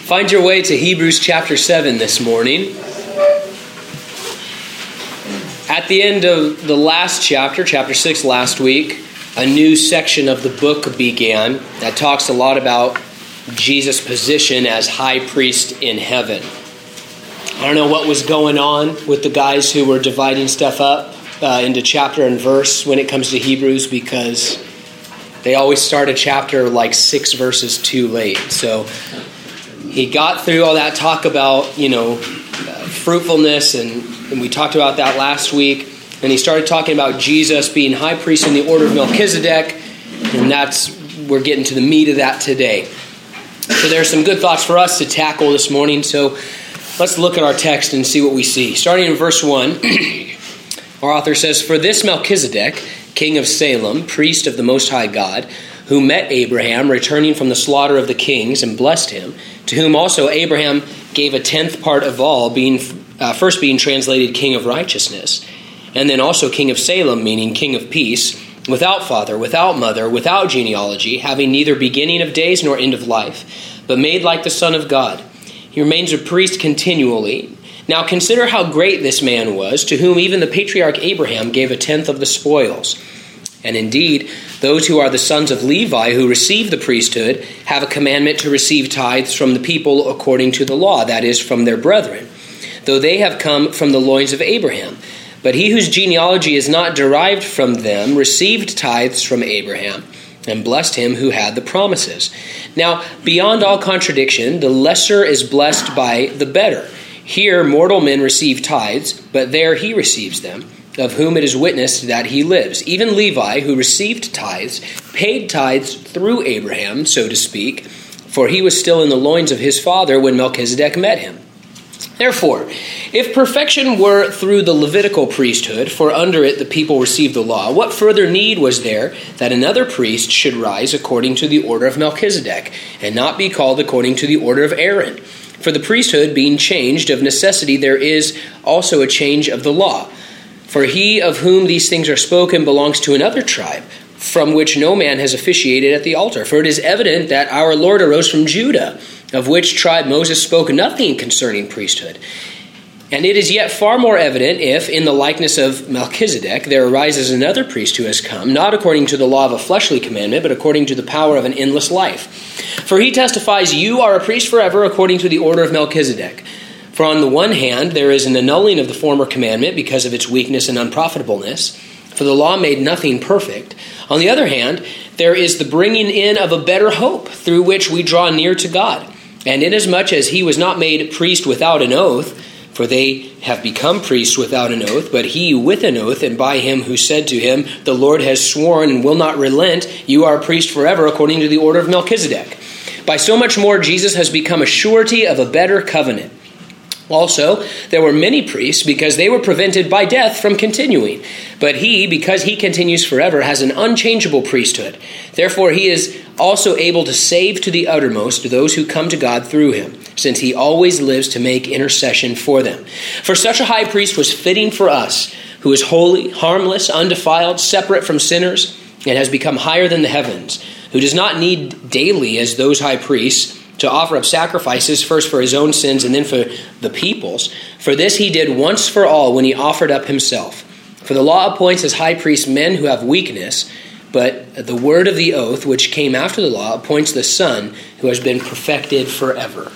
Find your way to Hebrews chapter 7 this morning. At the end of the last chapter, chapter 6 last week, a new section of the book began that talks a lot about Jesus' position as high priest in heaven. I don't know what was going on with the guys who were dividing stuff up into chapter and verse when it comes to Hebrews, because they always start a chapter like 6 verses too late. So he got through all that talk about, fruitfulness, and we talked about that last week. And he started talking about Jesus being high priest in the order of Melchizedek, and we're getting to the meat of that today. So there are some good thoughts for us to tackle this morning. So let's look at our text and see what we see. Starting in verse 1, our author says, "For this Melchizedek, king of Salem, priest of the Most High God, who met Abraham returning from the slaughter of the kings and blessed him, to whom also Abraham gave a tenth part of all, first being translated king of righteousness, and then also king of Salem, meaning king of peace, without father, without mother, without genealogy, having neither beginning of days nor end of life, but made like the Son of God. He remains a priest continually. Now consider how great this man was, to whom even the patriarch Abraham gave a tenth of the spoils. And indeed, those who are the sons of Levi who receive the priesthood have a commandment to receive tithes from the people according to the law, that is, from their brethren, though they have come from the loins of Abraham. But he whose genealogy is not derived from them received tithes from Abraham, and blessed him who had the promises. Now, beyond all contradiction, the lesser is blessed by the better. Here mortal men receive tithes, but there he receives them, of whom it is witnessed that he lives. Even Levi, who received tithes, paid tithes through Abraham, so to speak, for he was still in the loins of his father when Melchizedek met him. Therefore, if perfection were through the Levitical priesthood, for under it the people received the law, what further need was there that another priest should rise according to the order of Melchizedek, and not be called according to the order of Aaron? For the priesthood being changed, of necessity there is also a change of the law. For he of whom these things are spoken belongs to another tribe, from which no man has officiated at the altar. For it is evident that our Lord arose from Judah, of which tribe Moses spoke nothing concerning priesthood. And it is yet far more evident if, in the likeness of Melchizedek, there arises another priest who has come, not according to the law of a fleshly commandment, but according to the power of an endless life. For he testifies, you are a priest forever according to the order of Melchizedek. For on the one hand, there is an annulling of the former commandment because of its weakness and unprofitableness, for the law made nothing perfect. On the other hand, there is the bringing in of a better hope, through which we draw near to God. And inasmuch as he was not made priest without an oath, for they have become priests without an oath, but he with an oath, and by him who said to him, the Lord has sworn and will not relent, you are a priest forever according to the order of Melchizedek. By so much more, Jesus has become a surety of a better covenant. Also, there were many priests because they were prevented by death from continuing. But he, because he continues forever, has an unchangeable priesthood. Therefore, he is also able to save to the uttermost those who come to God through him, since he always lives to make intercession for them. For such a high priest was fitting for us, who is holy, harmless, undefiled, separate from sinners, and has become higher than the heavens, who does not need daily, as those high priests, to offer up sacrifices, first for his own sins and then for the people's. For this he did once for all when he offered up himself. For the law appoints as high priests men who have weakness, but the word of the oath, which came after the law, appoints the Son who has been perfected forever."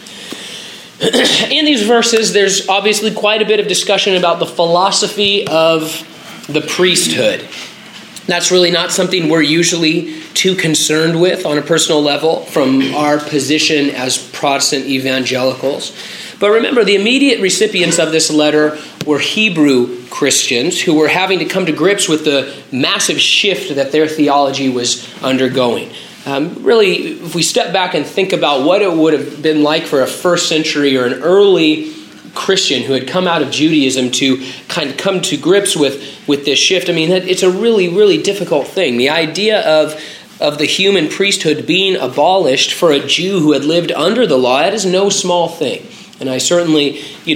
In these verses, there's obviously quite a bit of discussion about the philosophy of the priesthood. That's really not something we're usually too concerned with on a personal level from our position as Protestant evangelicals. But remember, the immediate recipients of this letter were Hebrew Christians who were having to come to grips with the massive shift that their theology was undergoing. Really, if we step back and think about what it would have been like for a first century or an early Christian who had come out of Judaism to kind of come to grips with this shift, I mean, it's a really, really difficult thing. The idea of the human priesthood being abolished for a Jew who had lived under the law, that is no small thing. And I certainly,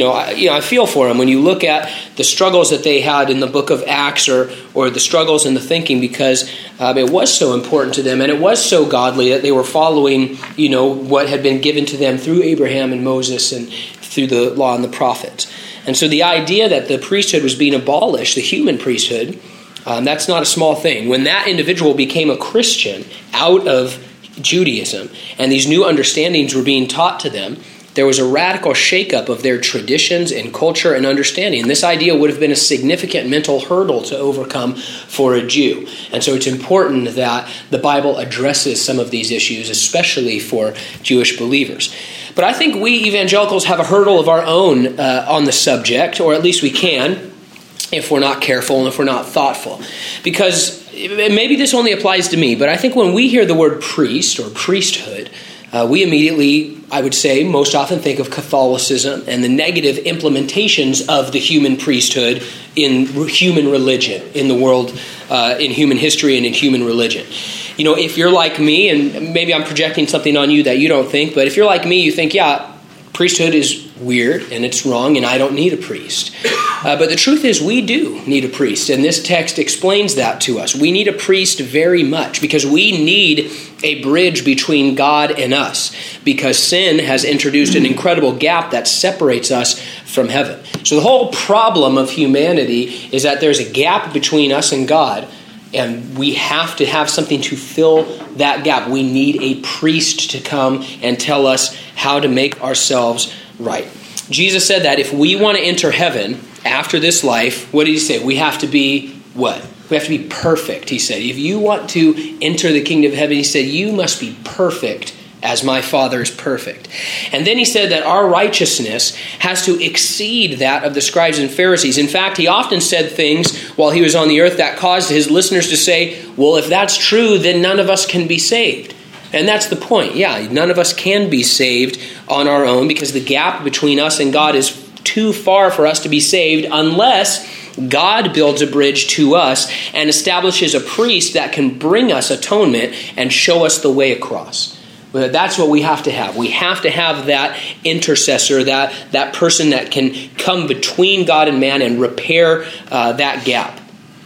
I feel for them when you look at the struggles that they had in the book of Acts or the struggles in the thinking, because it was so important to them and it was so godly that they were following, what had been given to them through Abraham and Moses and through the law and the prophets. And so the idea that the priesthood was being abolished, the human priesthood, that's not a small thing. When that individual became a Christian out of Judaism and these new understandings were being taught to them, there was a radical shakeup of their traditions and culture and understanding. And this idea would have been a significant mental hurdle to overcome for a Jew. And so it's important that the Bible addresses some of these issues, especially for Jewish believers. But I think we evangelicals have a hurdle of our own on the subject, or at least we can, if we're not careful and if we're not thoughtful. Because maybe this only applies to me, but I think when we hear the word priest or priesthood, we immediately, I would say, most often think of Catholicism and the negative implementations of the human priesthood in human religion, in the world, in human history and in human religion. If you're like me, and maybe I'm projecting something on you that you don't think, but if you're like me, you think, priesthood is weird and it's wrong and I don't need a priest. But the truth is we do need a priest, and this text explains that to us. We need a priest very much because we need a bridge between God and us, because sin has introduced an incredible gap that separates us from heaven. So the whole problem of humanity is that there's a gap between us and God, and we have to have something to fill that gap. We need a priest to come and tell us how to make ourselves right. Jesus said that if we want to enter heaven after this life, what did he say? We have to be what? We have to be perfect, he said. If you want to enter the kingdom of heaven, he said, you must be perfect as my Father is perfect. And then he said that our righteousness has to exceed that of the scribes and Pharisees. In fact, he often said things while he was on the earth that caused his listeners to say, well, if that's true, then none of us can be saved. And that's the point. Yeah, none of us can be saved on our own because the gap between us and God is too far for us to be saved unless God builds a bridge to us and establishes a priest that can bring us atonement and show us the way across. That's what we have to have. We have to have that intercessor, that person that can come between God and man and repair that gap.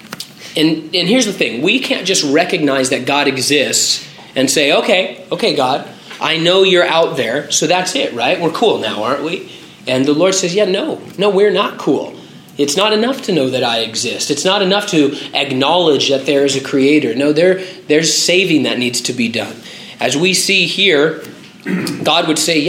And here's the thing. We can't just recognize that God exists and say, okay, God, I know you're out there, so that's it, right? We're cool now, aren't we? And the Lord says, no, we're not cool. It's not enough to know that I exist. It's not enough to acknowledge that there is a creator. No, there's saving that needs to be done. As we see here, God would say,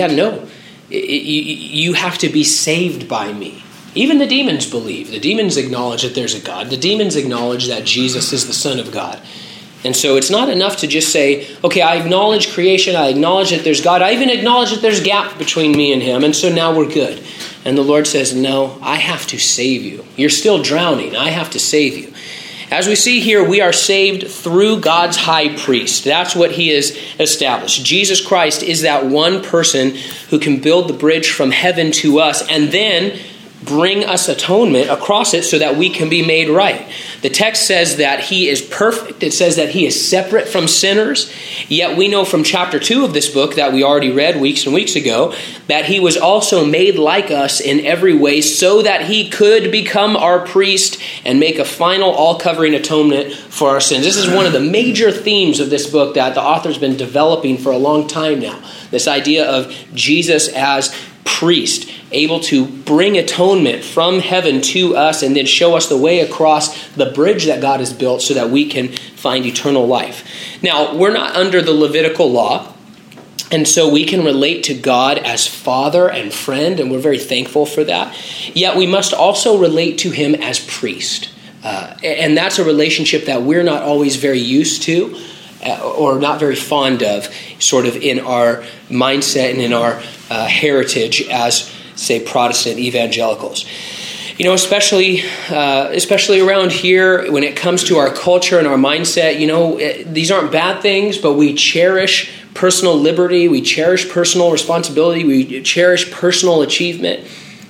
you have to be saved by me. Even the demons believe. The demons acknowledge that there's a God. The demons acknowledge that Jesus is the Son of God. And so it's not enough to just say, okay, I acknowledge creation. I acknowledge that there's God. I even acknowledge that there's a gap between me and him. And so now we're good. And the Lord says, no, I have to save you. You're still drowning. I have to save you. As we see here, we are saved through God's high priest. That's what he has established. Jesus Christ is that one person who can build the bridge from heaven to us and then bring us atonement across it so that we can be made right. The text says that he is perfect. It says that he is separate from sinners. Yet we know from chapter 2 of this book that we already read weeks and weeks ago that he was also made like us in every way so that he could become our priest and make a final all-covering atonement for our sins. This is one of the major themes of this book that the author's been developing for a long time now. This idea of Jesus as priest, able to bring atonement from heaven to us and then show us the way across the bridge that God has built so that we can find eternal life. Now, we're not under the Levitical law, and so we can relate to God as Father and friend, and we're very thankful for that. Yet we must also relate to him as priest. And that's a relationship that we're not always very used to or not very fond of, sort of in our mindset and in our heritage as, say, Protestant evangelicals. Especially around here, when it comes to our culture and our mindset, these aren't bad things, but we cherish personal liberty, we cherish personal responsibility, we cherish personal achievement.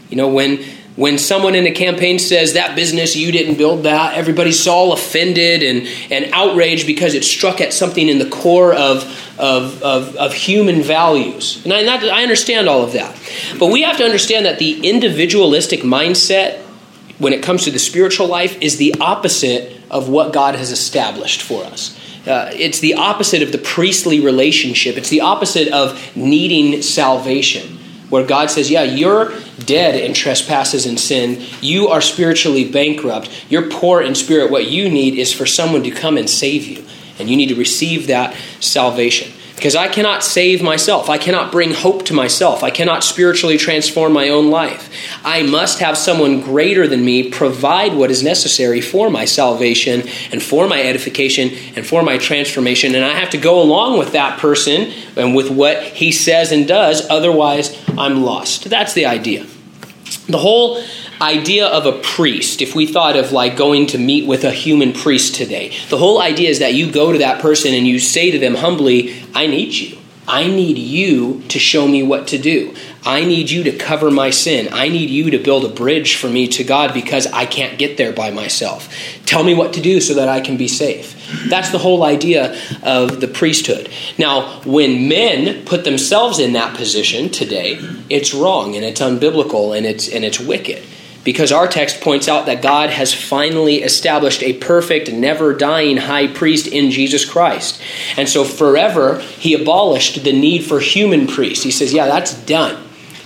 When someone in a campaign says, that business, you didn't build that, everybody's all offended and outraged because it struck at something in the core of human values. And I understand all of that. But we have to understand that the individualistic mindset when it comes to the spiritual life is the opposite of what God has established for us. It's the opposite of the priestly relationship. It's the opposite of needing salvation, where God says, yeah, you're dead in trespasses and sin. You are spiritually bankrupt. You're poor in spirit. What you need is for someone to come and save you. And you need to receive that salvation. Because I cannot save myself. I cannot bring hope to myself. I cannot spiritually transform my own life. I must have someone greater than me provide what is necessary for my salvation and for my edification and for my transformation. And I have to go along with that person and with what he says and does. Otherwise, I'm lost. That's the idea. The whole idea of a priest, if we thought of like going to meet with a human priest today, the whole idea is that you go to that person and you say to them humbly, I need you. I need you to show me what to do. I need you to cover my sin. I need you to build a bridge for me to God because I can't get there by myself. Tell me what to do so that I can be safe. That's the whole idea of the priesthood. Now, when men put themselves in that position today, it's wrong and it's unbiblical and it's wicked. Because our text points out that God has finally established a perfect, never-dying high priest in Jesus Christ. And so forever, he abolished the need for human priests. He says, yeah, that's done.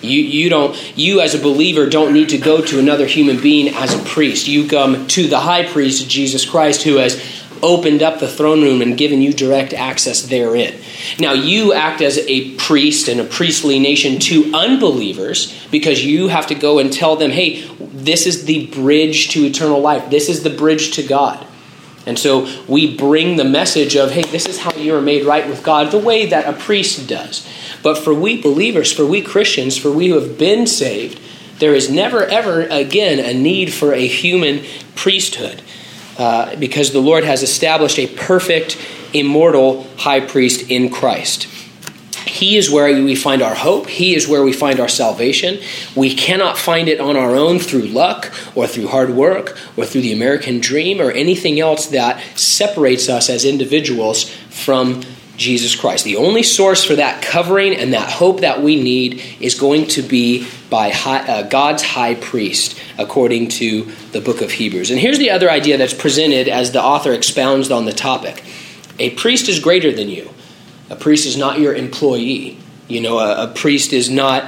You as a believer don't need to go to another human being as a priest. You come to the high priest, Jesus Christ, who has opened up the throne room and given you direct access therein. Now, you act as a priest and a priestly nation to unbelievers because you have to go and tell them, hey, this is the bridge to eternal life. This is the bridge to God. And so we bring the message of, hey, this is how you are made right with God, the way that a priest does. But for we believers, for we Christians, for we who have been saved, there is never, ever again a need for a human priesthood. Because the Lord has established a perfect, immortal high priest in Christ. He is where we find our hope. He is where we find our salvation. We cannot find it on our own through luck or through hard work or through the American dream or anything else that separates us as individuals from Jesus Christ. The only source for that covering and that hope that we need is going to be by God's high priest, according to the book of Hebrews. And here's the other idea that's presented as the author expounds on the topic. A priest is greater than you. A priest is not your employee. A priest is not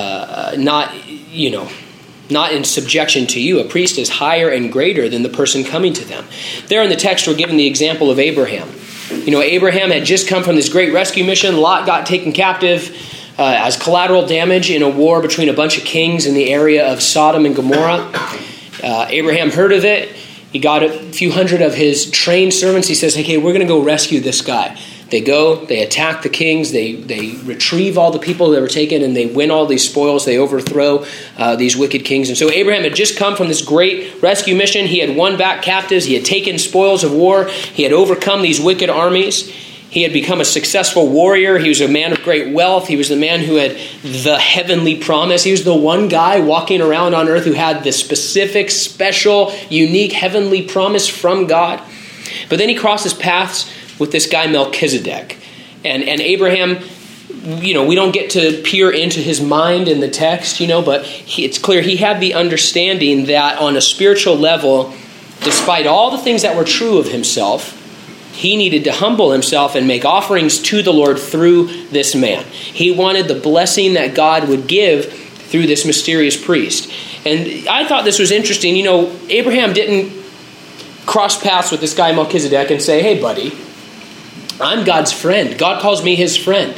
in subjection to you. A priest is higher and greater than the person coming to them. There in the text, we're given the example of Abraham. Abraham had just come from this great rescue mission. Lot got taken captive as collateral damage in a war between a bunch of kings in the area of Sodom and Gomorrah. Abraham heard of it. He got a few hundred of his trained servants. He says, okay, we're going to go rescue this guy. They go, they attack the kings, they retrieve all the people that were taken, and they win all these spoils. They overthrow these wicked kings. And so Abraham had just come from this great rescue mission. He had won back captives. He had taken spoils of war. He had overcome these wicked armies. He had become a successful warrior. He was a man of great wealth. He was the man who had the heavenly promise. He was the one guy walking around on earth who had the specific, special, unique heavenly promise from God. But then he crosses paths with this guy Melchizedek. And Abraham, we don't get to peer into his mind in the text, but it's clear he had the understanding that on a spiritual level, despite all the things that were true of himself, he needed to humble himself and make offerings to the Lord through this man. He wanted the blessing that God would give through this mysterious priest. And I thought this was interesting. Abraham didn't cross paths with this guy Melchizedek and say, hey, buddy, I'm God's friend. God calls me his friend.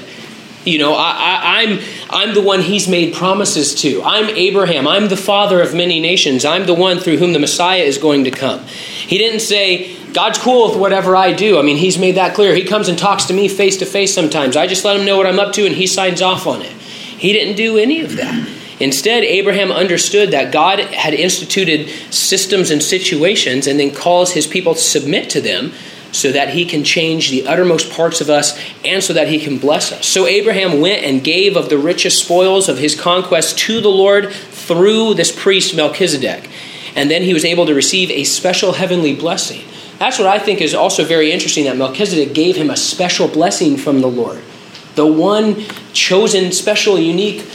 I'm the one he's made promises to. I'm Abraham. I'm the father of many nations. I'm the one through whom the Messiah is going to come. He didn't say, God's cool with whatever I do. He's made that clear. He comes and talks to me face to face sometimes. I just let him know what I'm up to and he signs off on it. He didn't do any of that. Instead, Abraham understood that God had instituted systems and situations and then calls his people to submit to them so that he can change the uttermost parts of us and so that he can bless us. So Abraham went and gave of the richest spoils of his conquest to the Lord through this priest Melchizedek. And then he was able to receive a special heavenly blessing. That's what I think is also very interesting, that Melchizedek gave him a special blessing from the Lord. The one chosen, special, unique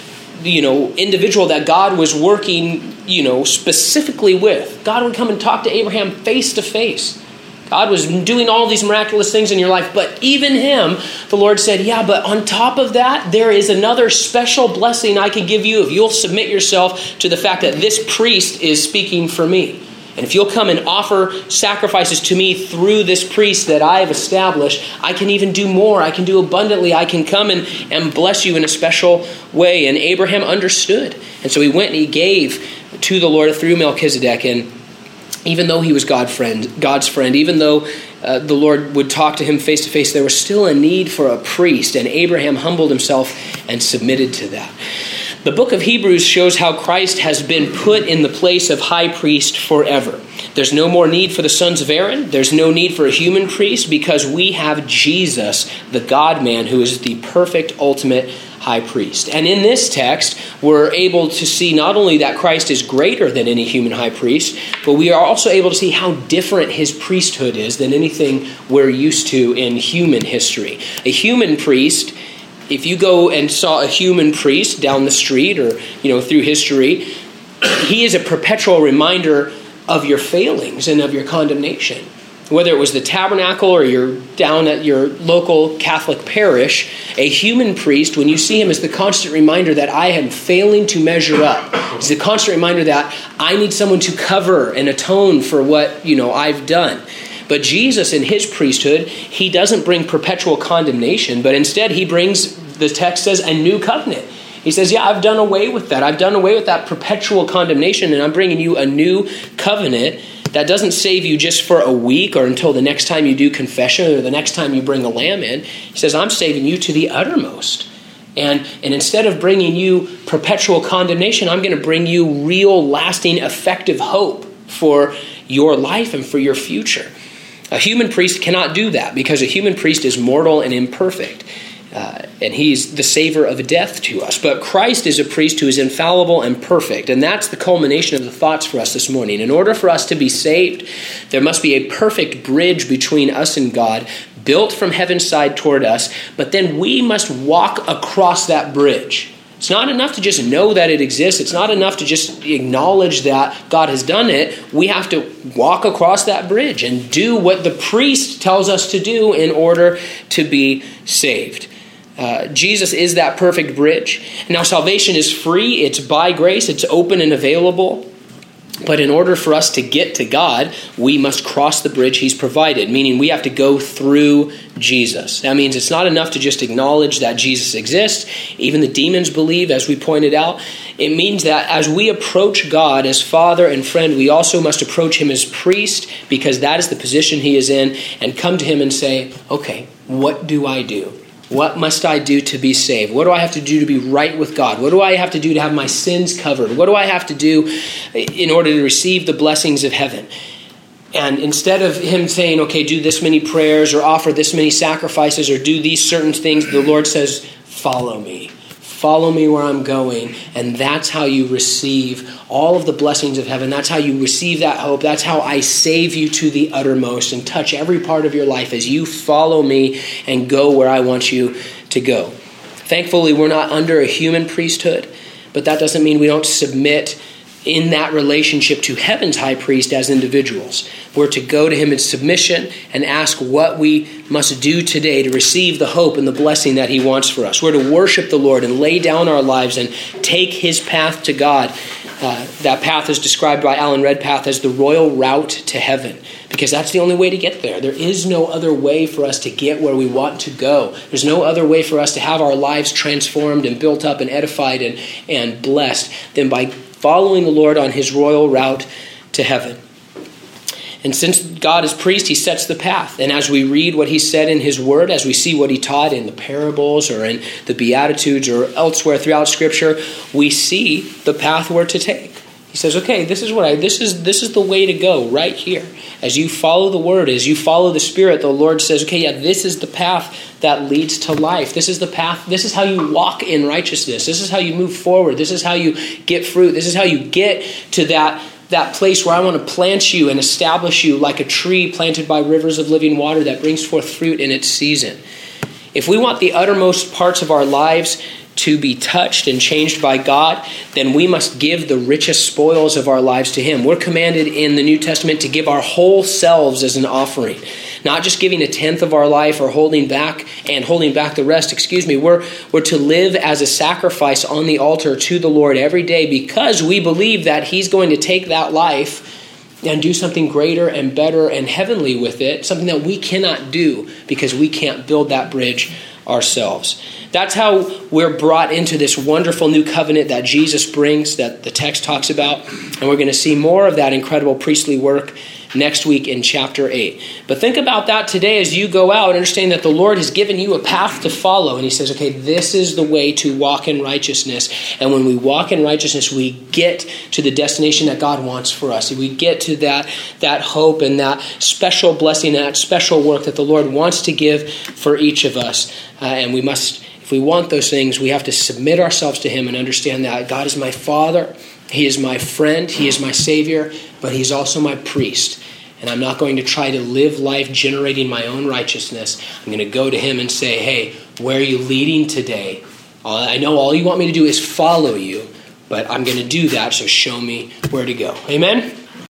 individual that God was working, specifically with. God would come and talk to Abraham face to face. God was doing all these miraculous things in your life, but even him, the Lord said, yeah, but on top of that, there is another special blessing I can give you if you'll submit yourself to the fact that this priest is speaking for me. And if you'll come and offer sacrifices to me through this priest that I have established, I can even do more. I can do abundantly. I can come and bless you in a special way. And Abraham understood. And so he went and he gave to the Lord through Melchizedek. And even though he was God's friend, even though the Lord would talk to him face to face, there was still a need for a priest. And Abraham humbled himself and submitted to that. The book of Hebrews shows how Christ has been put in the place of high priest forever. There's no more need for the sons of Aaron. There's no need for a human priest because we have Jesus, the God-man, who is the perfect, ultimate high priest. And in this text, we're able to see not only that Christ is greater than any human high priest, but we are also able to see how different his priesthood is than anything we're used to in human history. A human priest, if you go and saw a human priest down the street or, through history, he is a perpetual reminder of your failings and of your condemnation. Whether it was the tabernacle or you're down at your local Catholic parish, a human priest, when you see him, is the constant reminder that I am failing to measure up. It's the constant reminder that I need someone to cover and atone for what, I've done. But Jesus, in his priesthood, he doesn't bring perpetual condemnation, but instead he brings, the text says, a new covenant. He says, yeah, I've done away with that. I've done away with that perpetual condemnation, and I'm bringing you a new covenant that doesn't save you just for a week or until the next time you do confession or the next time you bring a lamb in. He says, I'm saving you to the uttermost. And instead of bringing you perpetual condemnation, I'm going to bring you real, lasting, effective hope for your life and for your future. A human priest cannot do that because a human priest is mortal and imperfect. And he's the savor of death to us. But Christ is a priest who is infallible and perfect. And that's the culmination of the thoughts for us this morning. In order for us to be saved, there must be a perfect bridge between us and God, built from heaven's side toward us. But then we must walk across that bridge. It's not enough to just know that it exists. It's not enough to just acknowledge that God has done it. We have to walk across that bridge and do what the priest tells us to do in order to be saved. Jesus is that perfect bridge. Now, salvation is free. It's by grace. It's open and available. But in order for us to get to God, we must cross the bridge he's provided, meaning we have to go through Jesus. That means it's not enough to just acknowledge that Jesus exists. Even the demons believe, as we pointed out. It means that as we approach God as Father and friend, we also must approach him as priest, because that is the position he is in, and come to him and say, okay, what do I do? What must I do to be saved? What do I have to do to be right with God? What do I have to do to have my sins covered? What do I have to do in order to receive the blessings of heaven? And instead of him saying, okay, do this many prayers or offer this many sacrifices or do these certain things, the Lord says, follow me. Follow me where I'm going. And that's how you receive all of the blessings of heaven. That's how you receive that hope. That's how I save you to the uttermost and touch every part of your life as you follow me and go where I want you to go. Thankfully, we're not under a human priesthood, but that doesn't mean we don't submit in that relationship to heaven's high priest as individuals. We're to go to him in submission and ask what we must do today to receive the hope and the blessing that he wants for us. We're to worship the Lord and lay down our lives and take his path to God. That path is described by Alan Redpath as the royal route to heaven, because that's the only way to get there. There is no other way for us to get where we want to go. There's no other way for us to have our lives transformed and built up and edified and blessed than by following the Lord on his royal route to heaven. And since God is priest, he sets the path. And as we read what he said in his word, as we see what he taught in the parables or in the Beatitudes or elsewhere throughout Scripture, we see the path we're to take. He says, okay, this is the way to go right here. As you follow the word, as you follow the Spirit, the Lord says, okay, yeah, this is the path that leads to life. This is the path. This is how you walk in righteousness. This is how you move forward. This is how you get fruit. This is how you get to that place where I want to plant you and establish you like a tree planted by rivers of living water that brings forth fruit in its season. If we want the uttermost parts of our lives to be touched and changed by God, then we must give the richest spoils of our lives to him. We're commanded in the New Testament to give our whole selves as an offering, not just giving a tenth of our life or holding back the rest. We're to live as a sacrifice on the altar to the Lord every day, because we believe that he's going to take that life and do something greater and better and heavenly with it, something that we cannot do because we can't build that bridge ourselves. That's how we're brought into this wonderful new covenant that Jesus brings, that the text talks about. And we're going to see more of that incredible priestly work next week in chapter 8. But think about that today as you go out, understand that the Lord has given you a path to follow. And he says, okay, this is the way to walk in righteousness. And when we walk in righteousness, we get to the destination that God wants for us. We get to that hope and that special blessing, that special work that the Lord wants to give for each of us. And we must, if we want those things, we have to submit ourselves to him and understand that God is my Father, he is my friend, he is my Savior, but he's also my priest. And I'm not going to try to live life generating my own righteousness. I'm going to go to him and say, hey, where are you leading today? I know all you want me to do is follow you, but I'm going to do that, so show me where to go. Amen?